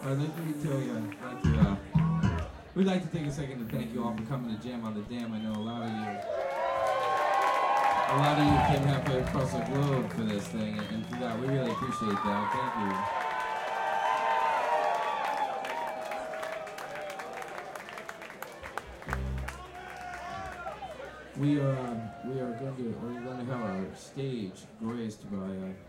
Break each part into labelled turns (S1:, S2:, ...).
S1: I'd like we'd like to take a second to thank you all for coming to Jam on the Dam. I know a lot of you came halfway across the globe for this thing, and for that, we really appreciate that. Thank you. We're going to have our stage graced by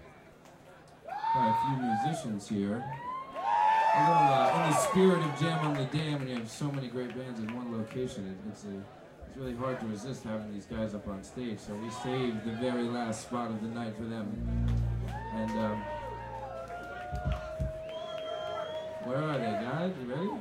S1: a few musicians here. A little, in the spirit of Jam on the Dam, when you have so many great bands in one location, it's really hard to resist having these guys up on stage. So we saved the very last spot of the night for them. And where are they, guys? You ready?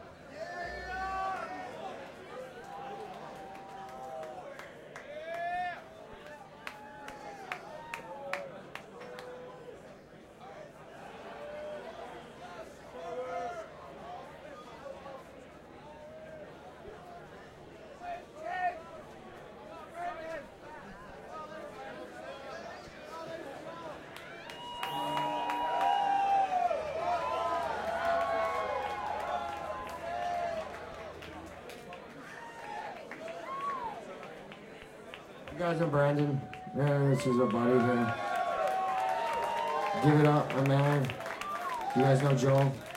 S2: You guys are Brandon. This is our buddy here. Give it up, my man. You guys know Joel?